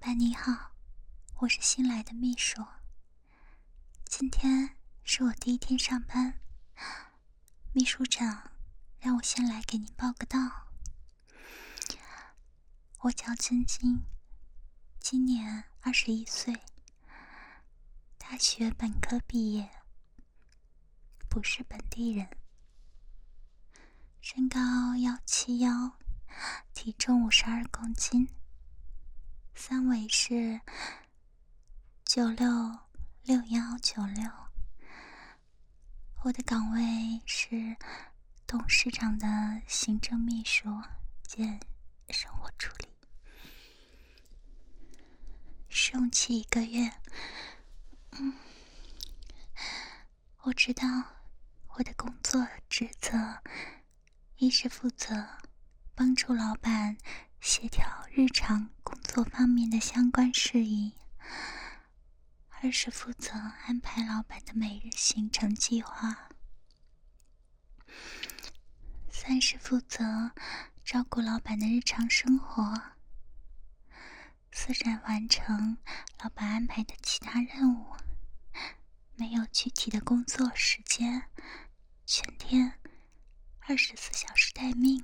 板你好，我是新来的秘书。今天是我第一天上班，秘书长让我先来给您报个到。我叫君君，今年21岁，大学本科毕业，不是本地人，身高171，体重52公斤，三围是966196。我的岗位是董事长的行政秘书兼生活助理。试用期1个月。我知道我的工作职责，一是负责帮助老板协调日常工作方面的相关事宜，二是负责安排老板的每日行程计划，三是负责照顾老板的日常生活，四是完成老板安排的其他任务。没有具体的工作时间，全天24小时待命。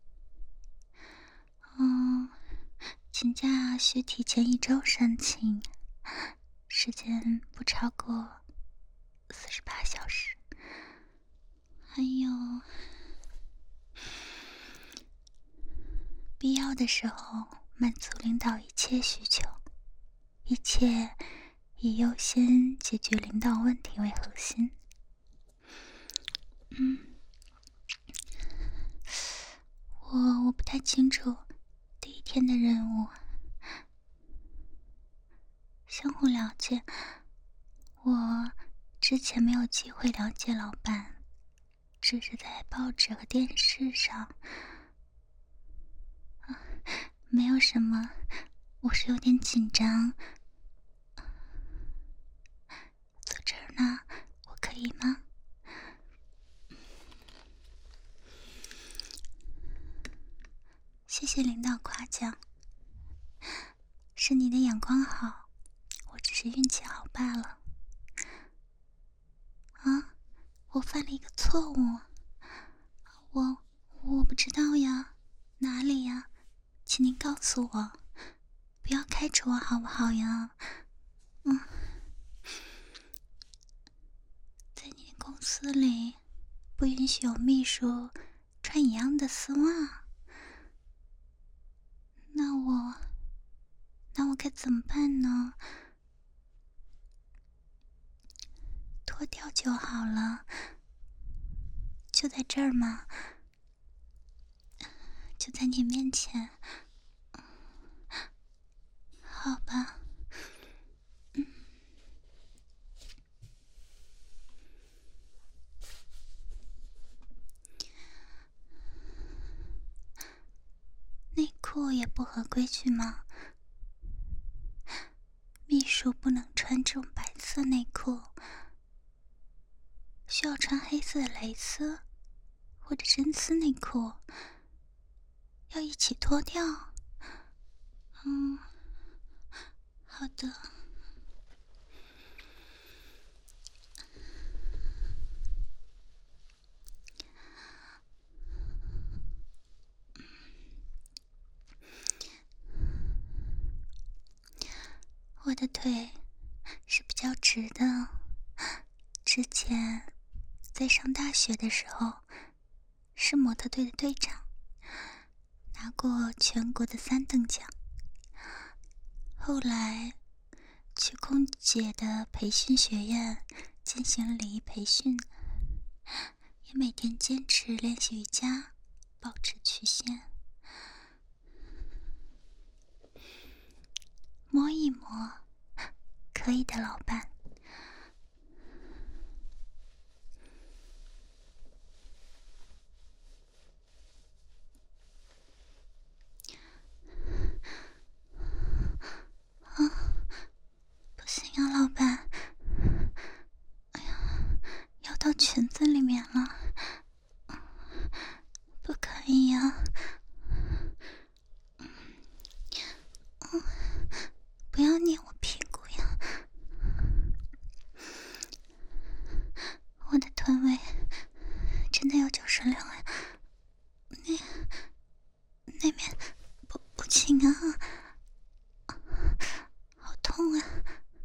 请假需提前1周申请，时间不超过48小时。还有必要的时候满足领导一切需求，一切以优先解决领导问题为核心。我不太清楚第一天的任务。相互了解，我之前没有机会了解老板，只是在报纸和电视上。没有什么，我是有点紧张。坐这儿呢，我可以吗？谢谢领导夸奖，是你的眼光好，我只是运气好罢了。我犯了一个错误，我不知道呀，哪里呀？请您告诉我，不要开除我好不好呀？在你的公司里，不允许有秘书穿一样的丝袜。那我该怎么办呢？脱掉就好了，就在这儿吗？就在你面前。好吧。内裤也不合规矩吗？秘书不能穿这种白色内裤，需要穿黑色的蕾丝或者真丝内裤，要一起脱掉。好的。我的腿是比较直的，之前在上大学的时候是模特队的队长，拿过全国的3等奖。后来去空姐的培训学院进行了礼仪培训，也每天坚持练习瑜伽，保持曲线。摸一摸，可以的，老板。不行啊，老板。要到裙子里面了，不可以呀。 臀围真的有96呀，那边不轻啊，好痛啊，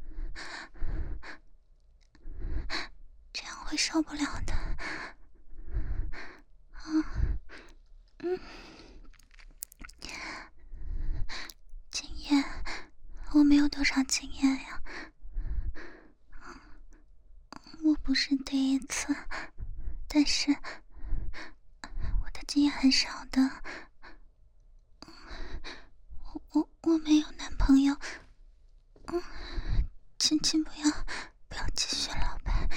这样会受不了的。经验，我没有多少经验呀，我不是第一次，但是我的经验很少的。我没有男朋友，请不要继续了，老板。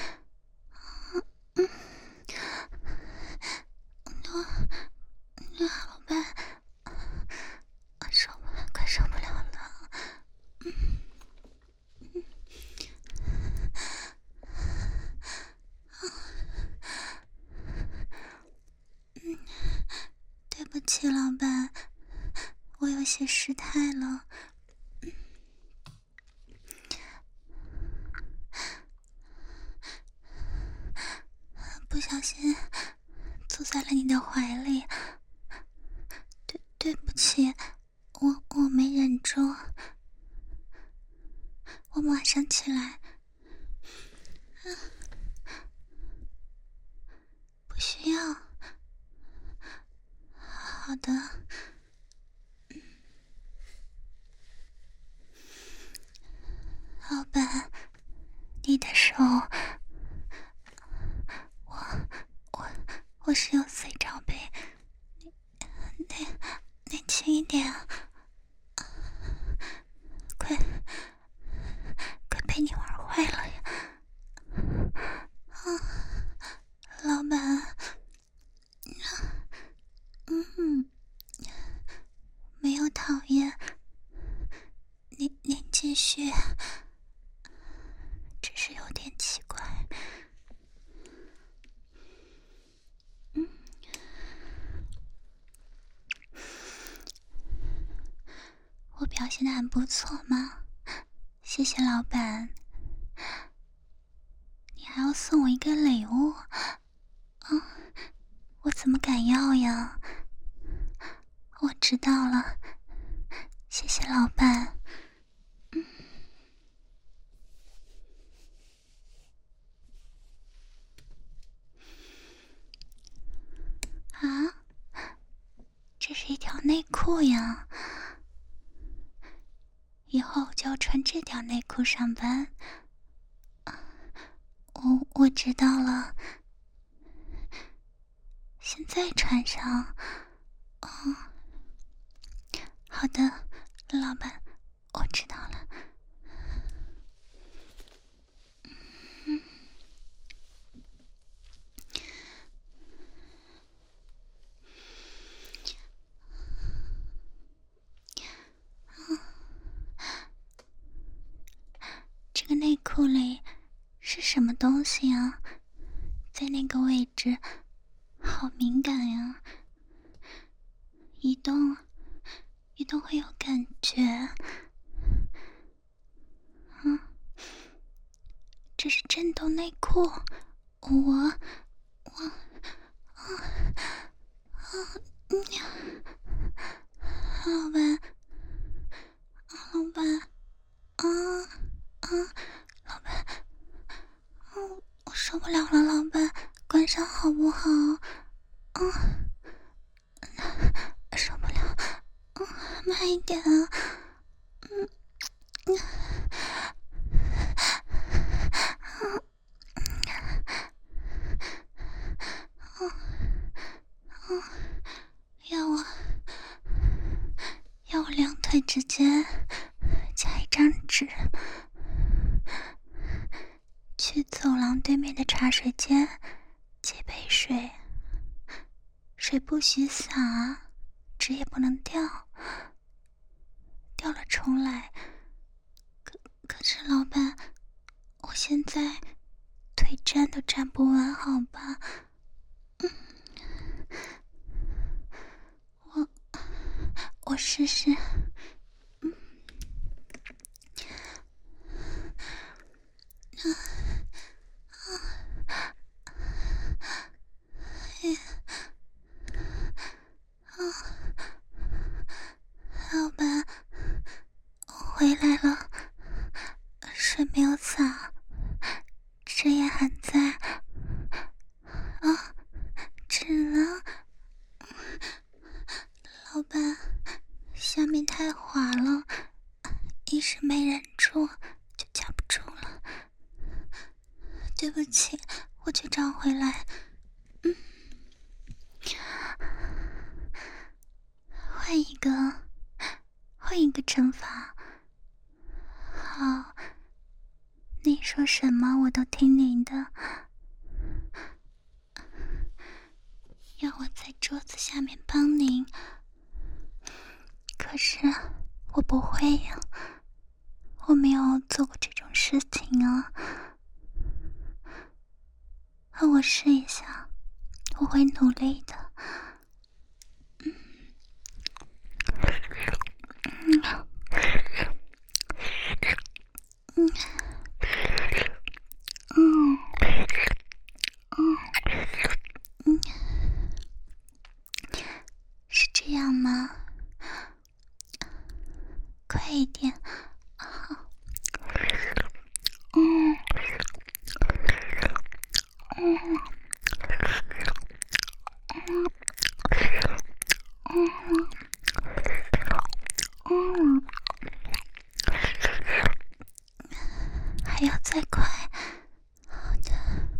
老板，快受不了了。对不起，老板，我有些失态了。不小心坐在了你的怀里，对不起，我没忍住，我马上起来。不需要。好的。老板，你的手，我是有随罩杯，你轻一点啊，快被你玩坏了呀！老板，没有讨厌，您继续，只是有点奇怪。我表现得很不错嘛，谢谢老板。你还要送我一个礼物？我怎么敢要呀？我知道了，谢谢老板。啊，这是一条内裤呀，以后就要穿这条内裤上班。我知道了，现在穿上。好的，老板，我知道了。这个内裤里是什么东西啊？在那个位置，好敏感呀！移动会有感觉。这是震动内裤，老板，老板，我受不了了，老板，关上好不好？受不了，慢一点啊。要我两腿之间加一张纸，去走廊对面的茶水间接杯水，水不许洒，纸也不能掉，掉了重来。可是老板，我现在腿站都站不稳，好吧？我试试。 水也还在。啊，止了。老板，下面太滑了，一时没忍住就夹不住了。对不起，我去找回来。换一个惩罚。好，你说什么我都听您的。要我在桌子下面帮您，可是我不会呀，我没有做过这种事情啊。让我试一下，我会努力的。是这样吗？快一点。还要再快。好的。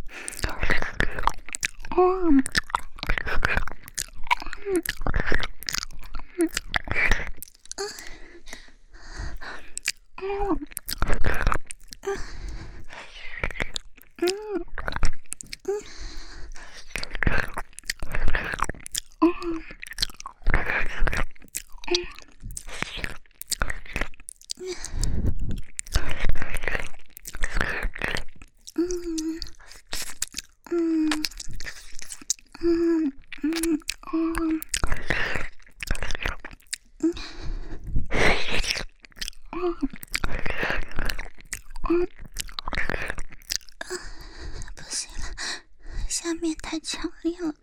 不行了，下面太强烈了。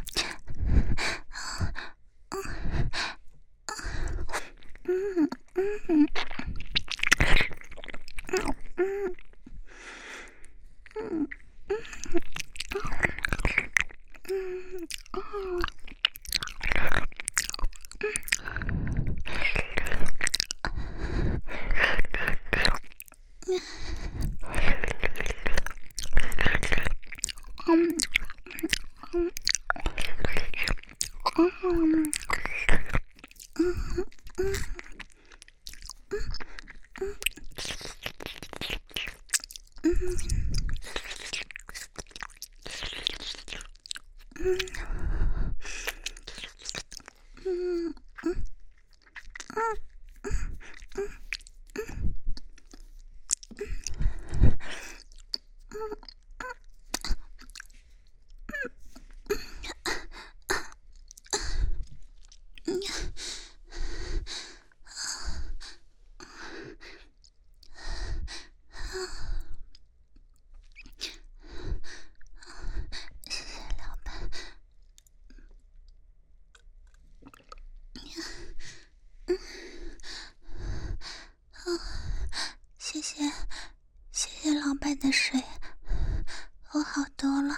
谢谢老板的水，我好多了。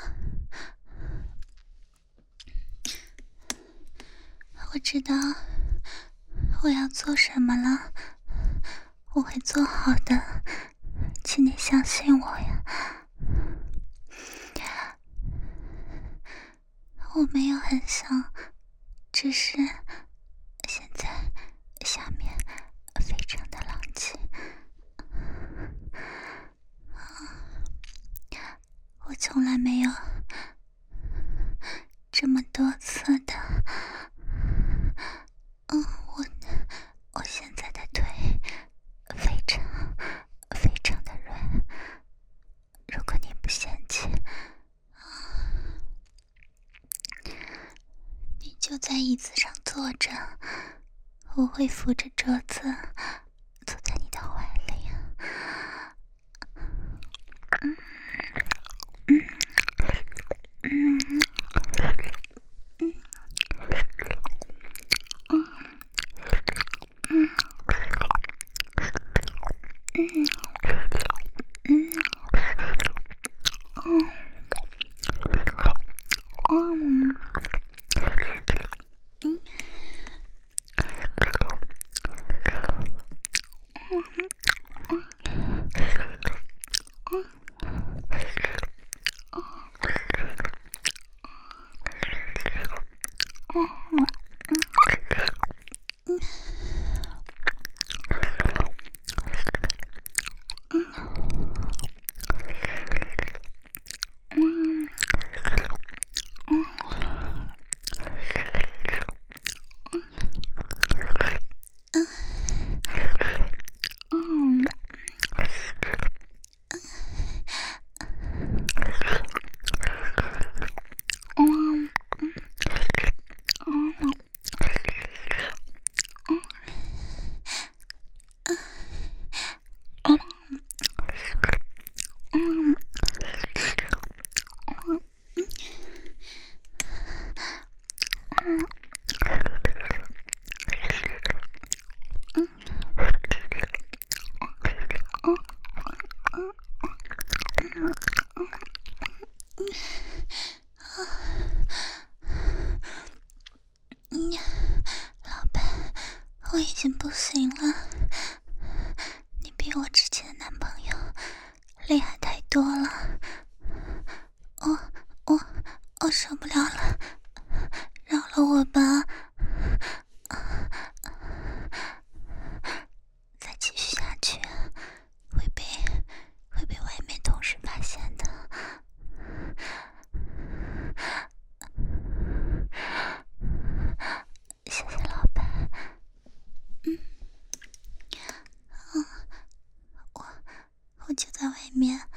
我知道我要做什么了，我会做好的，请你相信我呀。我没有很想，只是现在下面非常的冷气。我从来没有这么多次的，我现在的腿非常的软，如果你不嫌弃，你就在椅子上坐着，我会扶着桌子坐在你的怀里。 就在外面